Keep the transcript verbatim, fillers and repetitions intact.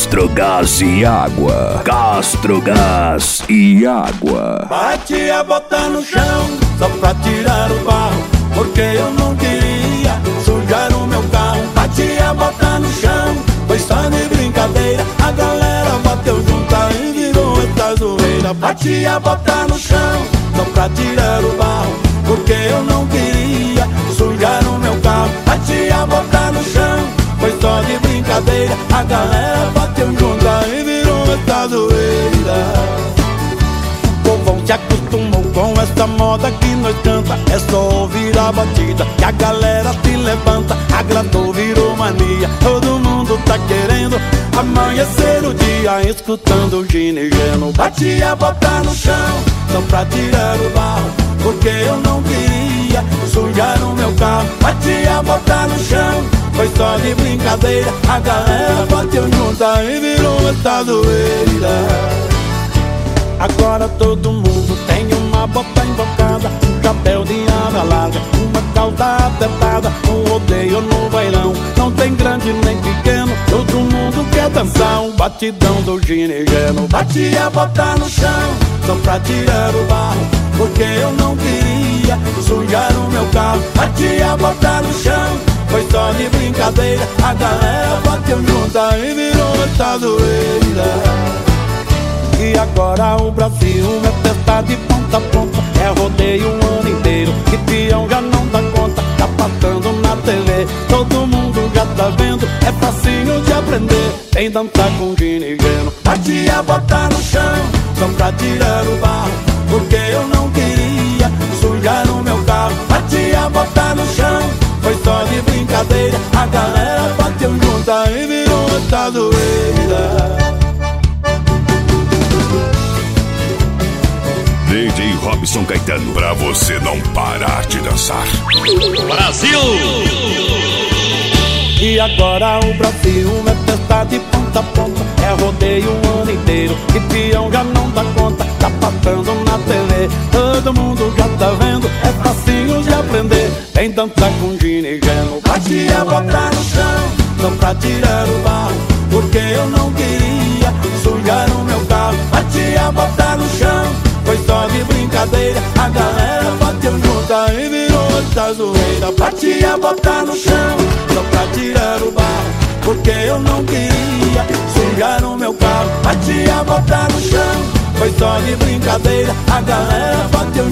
Castrogás e água. Castrogás e água. Bati a bota no chão só pra tirar o barro, porque eu não queria sujar o meu carro. Bati a bota no chão, foi só de brincadeira. A galera bateu junto e virou essa zoeira. Bati a bota no chão só pra tirar o barro, porque eu não queria sujar o meu carro. Bati a bota no chão, foi só de brincadeira. A galera bateu junto e virou essa zoeira. O povão se acostumou com essa moda que nós canta. É só ouvir a batida que a galera se levanta. Agradou, virou mania, todo mundo tá querendo amanhecer o dia escutando o ginegeno. Bati a bota no chão só pra tirar o barro, porque eu não queria sujar o meu carro. Bati a bota no chão, foi só de brincadeira. A galera bateu junta e virou essa zoeira. Agora todo mundo tem uma bota invocada, um chapéu de asa larga, uma calça apertada. No rodeio, no bailão, não tem grande nem pequeno, todo mundo quer dançar um batidão do ginegeno. Bati a bota no chão só pra tirar o barro, porque eu não queria sujar o meu carro. Bati a bota no chão, foi só de brincadeira. A galera bateu junta e virou essa zoeira. E agora o Brasil é festa de ponta a ponta, é rodeio um ano inteiro, que peão já não dá conta. Tá passando na T V, todo mundo já tá vendo, é facinho de aprender, tem dançar com ginegeno. Bati a bota no chão só pra tirar o barro, porque eu não queria sujar o meu carro. Bati a bota no chão, foi só de brincadeira. A galera bateu junta e virou essa zoeira. D J Robson Caetano, pra você não parar de dançar. Brasil! E agora o Brasil é festa de ponta a ponta, é rodeio um ano inteiro, e peão já não dá conta. Tá passando na T V, todo mundo já tá vendo, é facinho de aprender, vem dançar com ginegeno. Bati a bota no chão só pra tirar o barro, porque eu não queria sujar o meu carro. Bati a bota no chão, foi só de brincadeira. A galera bateu junta e virou essa zoeira. Bati a bota no chão só pra tirar o barro, porque eu não queria sujar o meu carro. Bati a bota no chão, foi só de brincadeira. A galera bateu